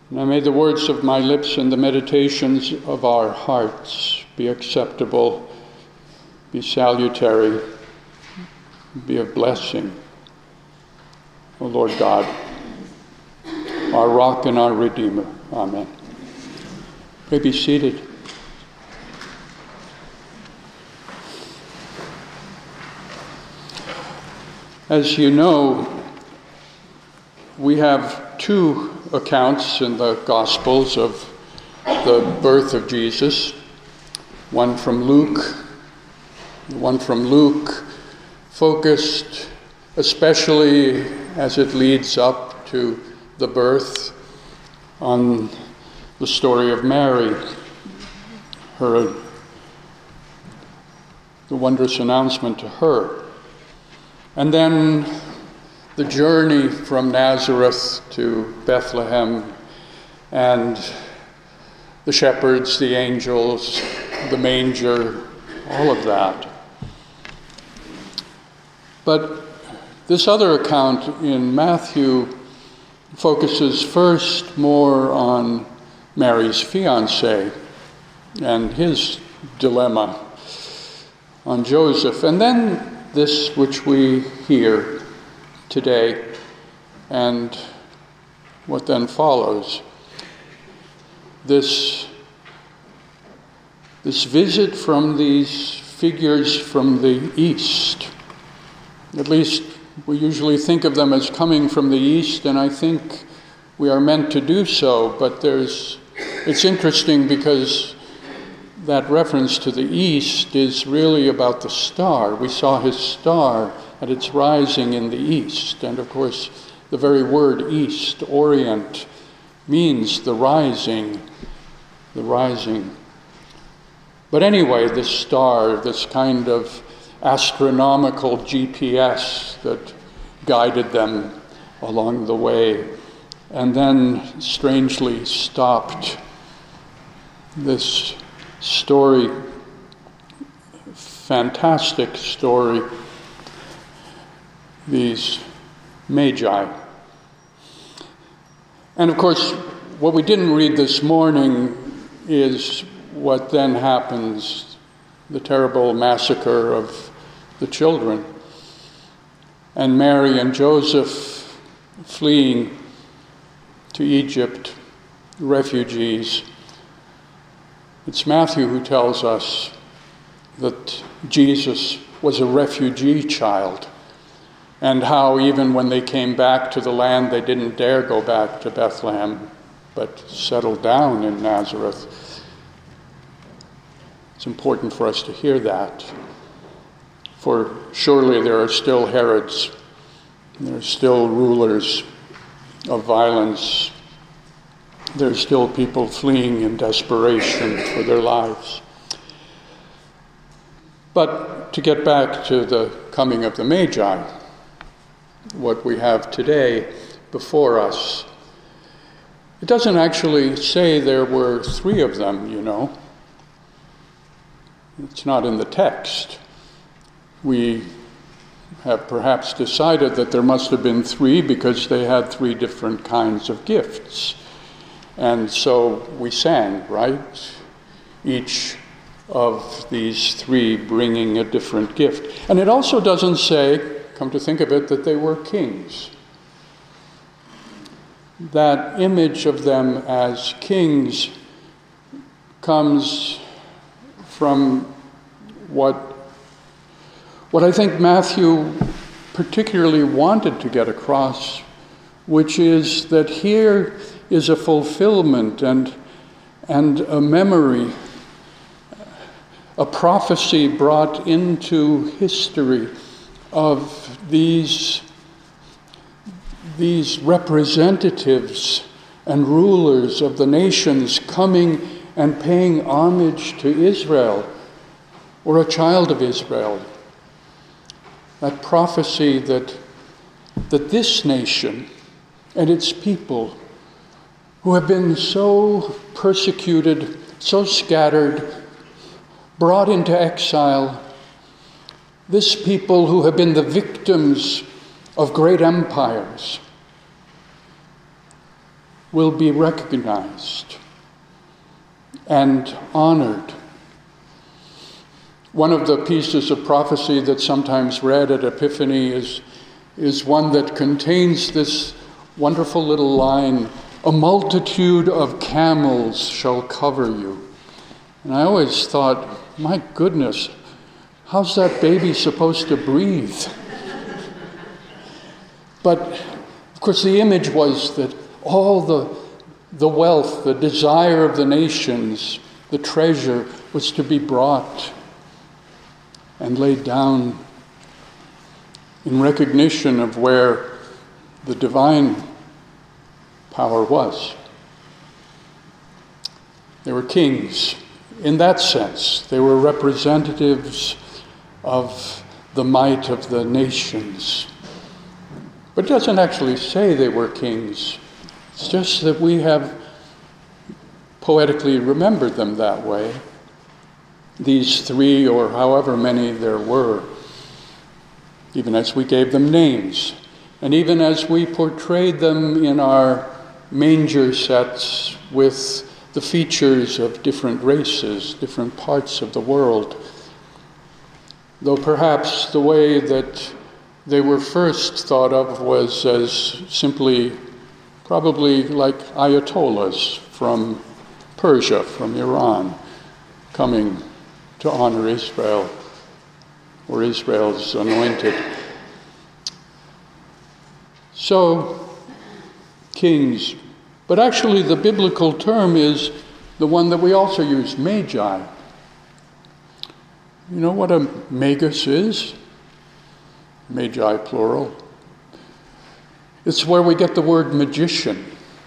Now may the words of my lips and the meditations of our hearts be acceptable, be salutary, be of blessing. O Lord God, our rock and our Redeemer. Amen. You may be seated. As you know, we have two accounts in the Gospels of the birth of Jesus. One from Luke focused especially as it leads up to the birth on the story of Mary, the wondrous announcement to her. And then the journey from Nazareth to Bethlehem and the shepherds, the angels, the manger, all of that. But this other account in Matthew focuses first more on Mary's fiancé and his dilemma, on Joseph, and then this which we hear today and what then follows. This visit from these figures from the East. At least we usually think of them as coming from the East, and I think we are meant to do so, but it's interesting because that reference to the East is really about the star. We saw his star at its rising in the East. And of course, the very word East, Orient, means the rising. But anyway, this star, this kind of astronomical GPS that guided them along the way, and then strangely stopped. This story, fantastic story, these magi. And of course, what we didn't read this morning is what then happens, the terrible massacre of the children, and Mary and Joseph fleeing to Egypt, refugees. It's Matthew who tells us that Jesus was a refugee child, and how even when they came back to the land, they didn't dare go back to Bethlehem, but settled down in Nazareth. It's important for us to hear that, for surely there are still Herods, there are still rulers of violence, there are still people fleeing in desperation for their lives. But to get back to the coming of the Magi, what we have today before us, it doesn't actually say there were three of them, you know. It's not in the text. We have perhaps decided that there must have been three because they had three different kinds of gifts. And so we sang, right? Each of these three bringing a different gift. And it also doesn't say, come to think of it, that they were kings. That image of them as kings comes from what I think Matthew particularly wanted to get across, which is that here is a fulfillment and a memory, a prophecy brought into history of these representatives and rulers of the nations coming and paying homage to Israel, or a child of Israel. That prophecy that this nation and its people, who have been so persecuted, so scattered, brought into exile, this people who have been the victims of great empires, will be recognized and honored. One of the pieces of prophecy that's sometimes read at Epiphany is one that contains this wonderful little line, "A multitude of camels shall cover you." And I always thought, my goodness, how's that baby supposed to breathe? But, of course, the image was that all the wealth, the desire of the nations, the treasure was to be brought and laid down in recognition of where the divine power was. They were kings in that sense. They were representatives of the might of the nations. But it doesn't actually say they were kings. It's just that we have poetically remembered them that way. These three, or however many there were, even as we gave them names, and even as we portrayed them in our manger sets with the features of different races, different parts of the world. Though perhaps the way that they were first thought of was as simply, probably like ayatollahs from Persia, from Iran, coming to honor Israel, or Israel's anointed. So, kings. But actually the biblical term is the one that we also use, magi. You know what a magus is? Magi, plural. It's where we get the word magician.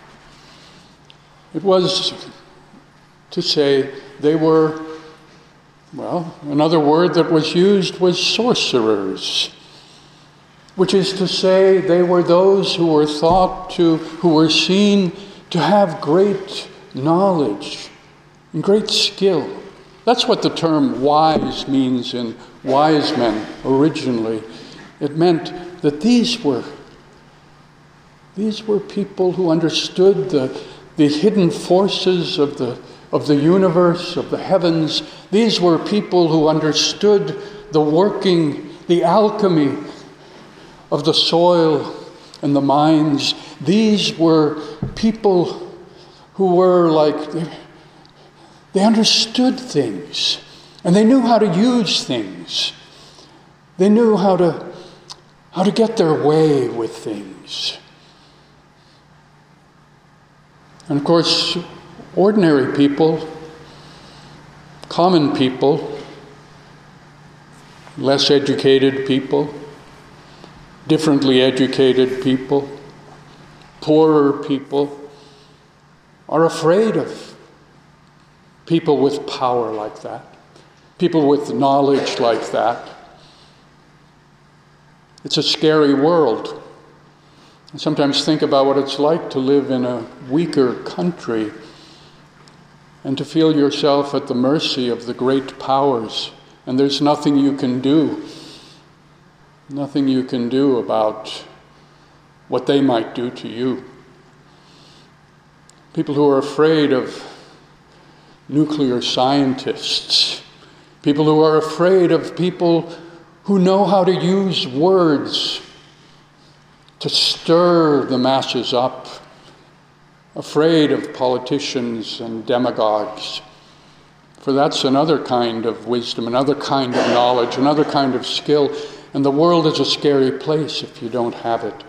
It was to say they were, well, another word that was used was sorcerers, which is to say they were those who were thought to, who were seen to have great knowledge and great skill. That's what the term wise means in wise men originally. It meant that these were people who understood the hidden forces of the universe, of the heavens. These were people who understood the working, the alchemy of the soil and the mines. These were people who were they understood things, and they knew how to use things. They knew how to get their way with things. And of course, ordinary people, common people, less educated people, differently educated people, poorer people, are afraid of people with power like that, people with knowledge like that. It's a scary world. I sometimes think about what it's like to live in a weaker country and to feel yourself at the mercy of the great powers, and there's nothing you can do. Nothing you can do about what they might do to you. People who are afraid of nuclear scientists. People who are afraid of people who know how to use words to stir the masses up. Afraid of politicians and demagogues. For that's another kind of wisdom, another kind of knowledge, another kind of skill. And the world is a scary place if you don't have it.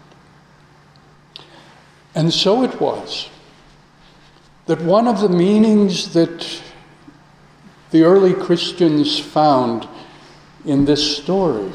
And so it was that one of the meanings that the early Christians found in this story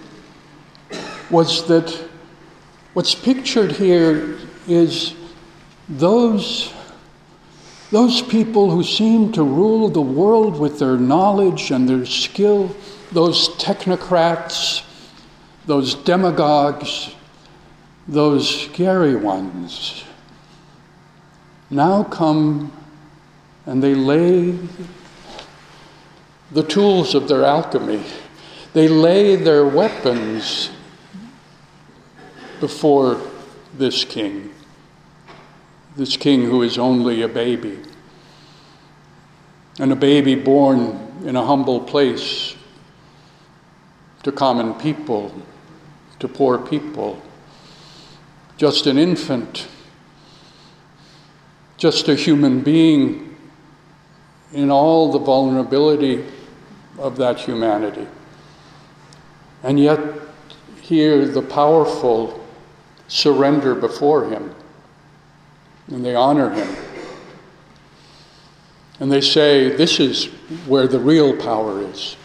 was that what's pictured here is those people who seem to rule the world with their knowledge and their skill, those technocrats, those demagogues, those scary ones, now come and they lay the tools of their alchemy. They lay their weapons before this king. this king who is only a baby, and a baby born in a humble place to common people, to poor people, just an infant, just a human being in all the vulnerability of that humanity. And yet here the powerful surrender before him, and they honor him. And they say, this is where the real power is.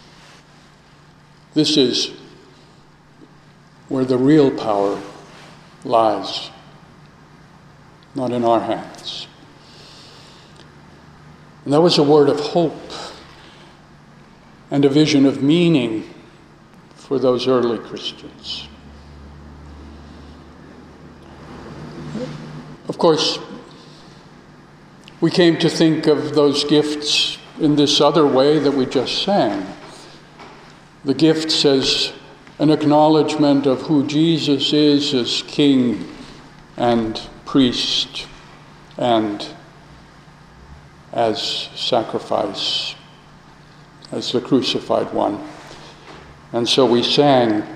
This is where the real power lies, not in our hands. And that was a word of hope and a vision of meaning for those early Christians. Of course, we came to think of those gifts in this other way that we just sang. The gifts as an acknowledgement of who Jesus is as king and priest and as sacrifice, as the crucified one. And so we sang.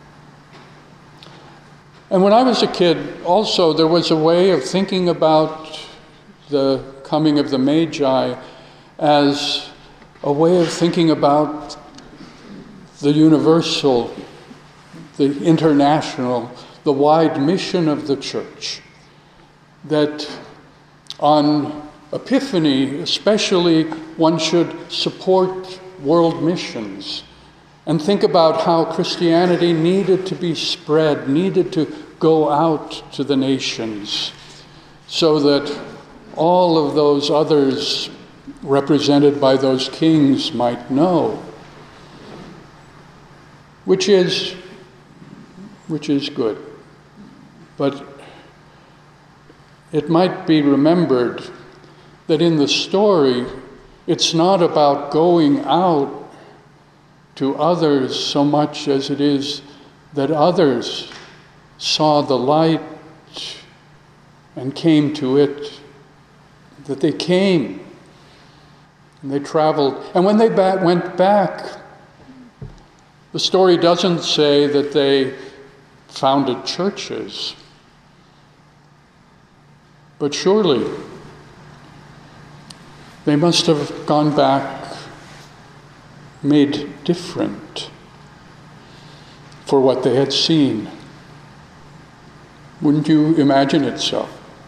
And when I was a kid, also, there was a way of thinking about the coming of the Magi as a way of thinking about the universal, the international, the wide mission of the church. That on Epiphany, especially, one should support world missions and think about how Christianity needed to be spread, needed to go out to the nations, so that all of those others represented by those kings might know, which is good. But it might be remembered that in the story, it's not about going out to others so much as it is that others saw the light and came to it, that they came and they traveled. And when they went back, the story doesn't say that they founded churches, but surely they must have gone back made different for what they had seen. Wouldn't you imagine it so?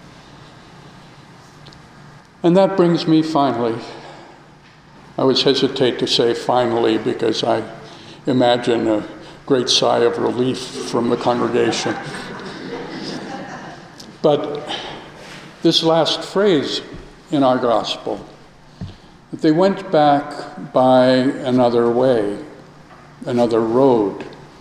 And that brings me finally, I always hesitate to say finally because I imagine a great sigh of relief from the congregation. But this last phrase in our gospel, that they went back by another way, another road.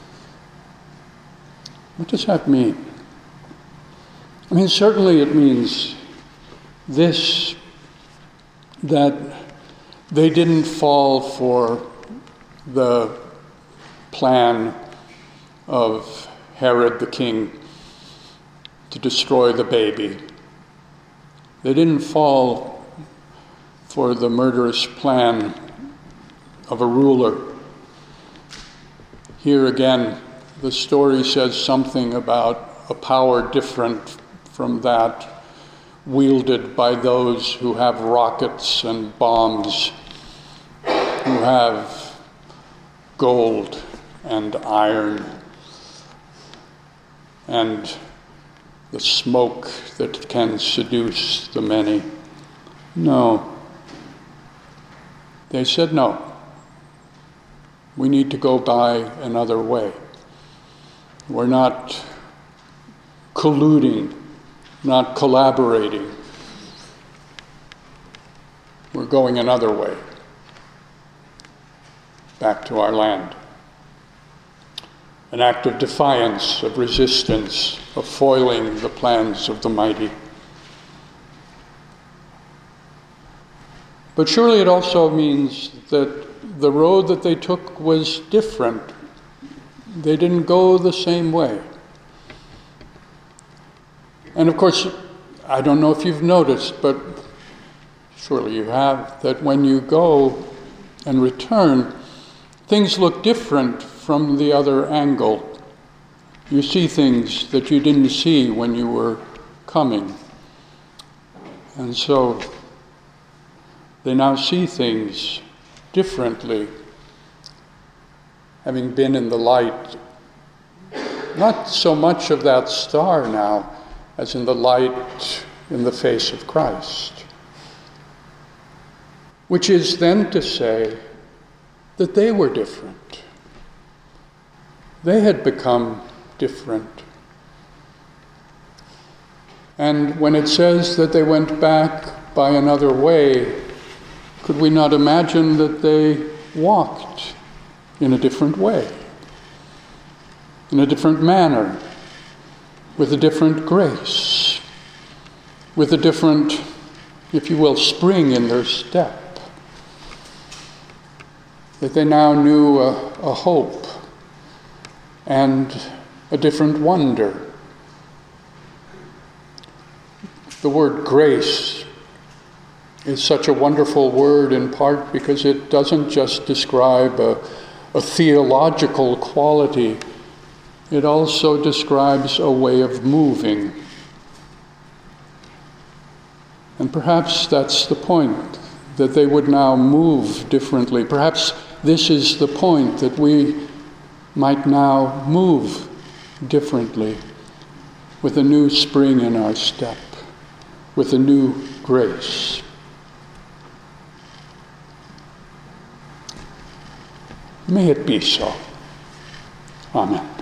What does that mean? I mean, certainly it means this, that they didn't fall for the plan of Herod the king to destroy the baby. They didn't fall for the murderous plan of a ruler. Here again, the story says something about a power different from that wielded by those who have rockets and bombs, who have gold and iron and the smoke that can seduce the many. No. They said no. We need to go by another way. We're not colluding, not collaborating. We're going another way, back to our land. An act of defiance, of resistance, of foiling the plans of the mighty. But surely it also means that the road that they took was different. They didn't go the same way. And of course, I don't know if you've noticed, but surely you have, that when you go and return, things look different from the other angle. You see things that you didn't see when you were coming. And so they now see things differently, having been in the light, not so much of that star now as in the light in the face of Christ. Which is then to say that they were different. They had become different. And when it says that they went back by another way, could we not imagine that they walked in a different way, in a different manner, with a different grace, with a different, if you will, spring in their step? That they now knew a hope and a different wonder. The word grace is such a wonderful word in part because it doesn't just describe a theological quality, it also describes a way of moving. And perhaps that's the point, that they would now move differently. Perhaps this is the point, that we might now move differently, with a new spring in our step, with a new grace. May it be so. Amen.